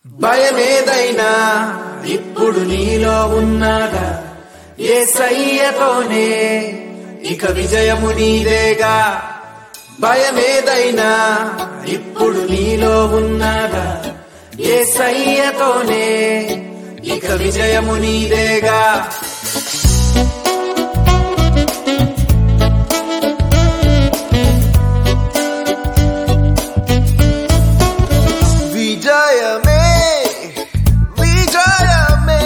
భయమేదైనా ఇప్పుడు నీలో ఉన్నదా? యేసయ్యతోనే ఇక విజయము నీదేగా. భయమేదైనా ఇప్పుడు నీలో ఉన్నదా? యేసయ్యతోనే ఇక విజయము నీదేగా. విజయమే విజయమే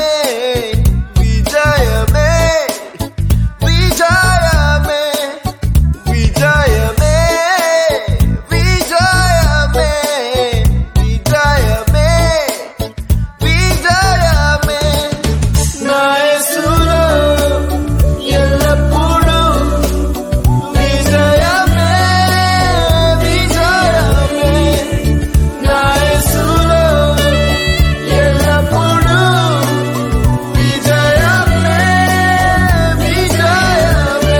విజయమే విజయమే విజయమే విజయమే విజయమే విజయమే నా యేసులో ఎల్లప్పుడూ విజయమే విజయమే. నా యేసులో ఎల్లప్పుడూ విజయమే విజయమే.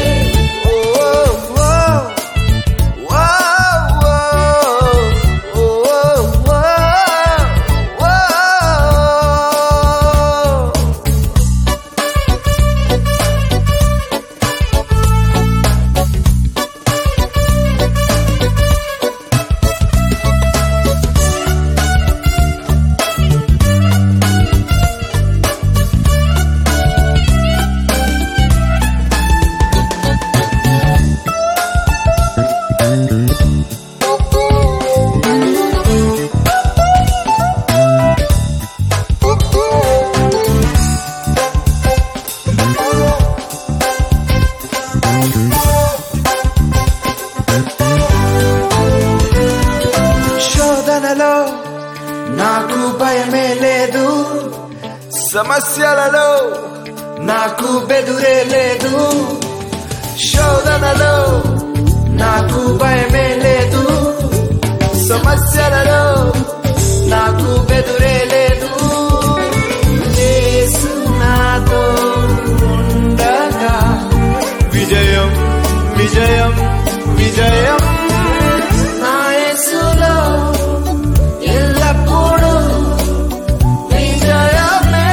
శోధనలో నాకు భయమే లేదు, సమస్యలలో నాకు బెదురే లేదు. శోధనలో నాకు భయమే లేదు, సమస్యలలో నాకు బెదురే లేదు. యేసు నాతో ఉండగా విజయం విజయం విజయం. నా యేసులో ఎల్లప్పుడూ విజయమే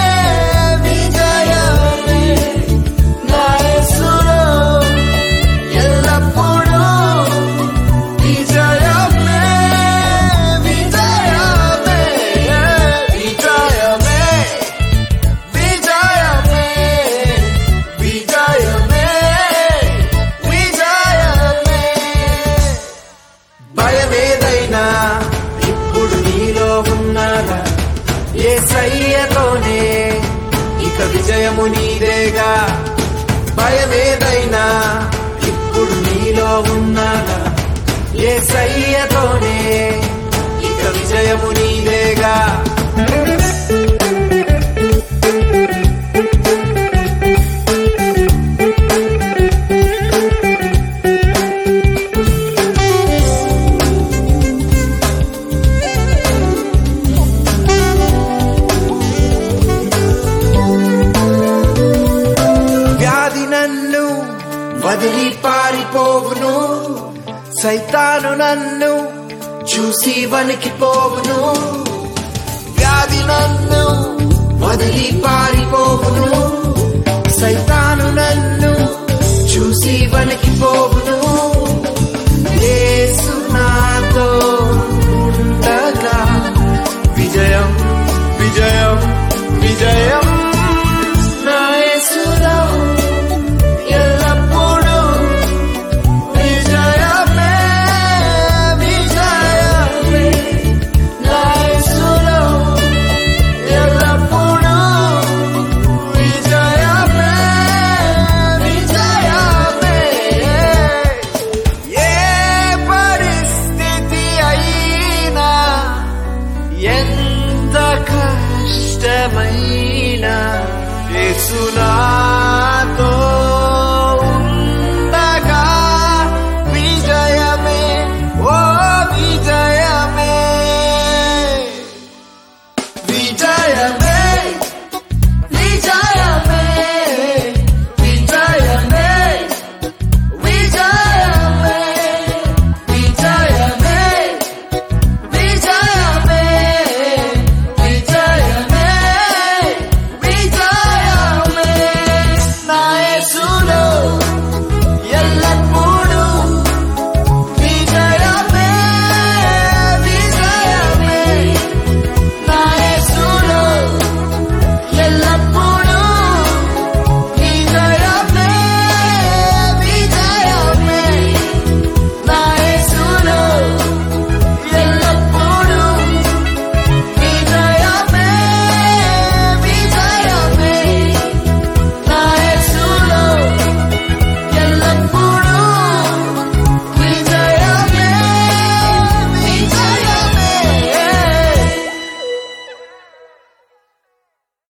విజయమే. నా యేసులో ఎల్లప్పుడూ విజయమే విజయమే విజయమే విజయమే విజయమే విజయమే. భయమేదైనా ఇప్పుడు నీలో ఉన్నదా? యేసయ్యతోనే ఇక విజయము నీదేగా. భయమేదైనా ఇప్పుడు నీలో ఉన్నదా? యేసయ్యతోనే ఇక విజయము నీదేగా. వ్యాధి నన్ను వదిలి పారిపోవును, సైతాను నన్ను చూసి వణికిపోవును. వ్యాధి నన్ను వదిలి పారిపోవును, సైతాను నన్ను చూసి వణికిపోవును. యేసు నాతో ఉండగా విజయం విజయం విజయం. నా యేసులో ఎల్లప్పుడూ విజయమే విజయమే. నా యేసులో ఎల్లప్పుడూ విజయమే విజయమే. ఏ పరిస్థితి అయినా ఎంత కష్టమైనా యేసు నా